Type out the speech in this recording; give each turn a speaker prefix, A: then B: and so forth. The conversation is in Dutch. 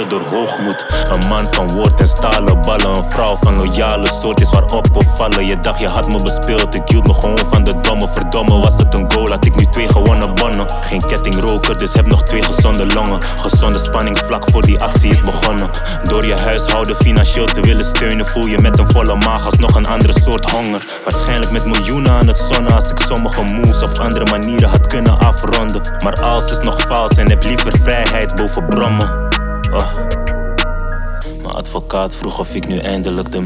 A: door hoogmoed. Een man van woord en stalen ballen. Een vrouw van loyale soort is waarop kon vallen. Je dacht je had me bespeeld, ik hield me gewoon van de domme. Verdomme, was het een goal, had ik nu 2 gewonnen bonnen. Geen kettingroker, dus heb nog 2 gezonde longen. Gezonde spanning vlak voor die actie is begonnen. Door je huishouden financieel te willen steunen, voel je met een volle maag alsnog een andere soort honger. Waarschijnlijk met miljoenen aan het zonnen, als ik sommige moves op andere manieren had kunnen afronden. Maar alles is nog vals en heb liever vrijheid boven brommen. Mijn advocaat vroeg of ik nu eindelijk de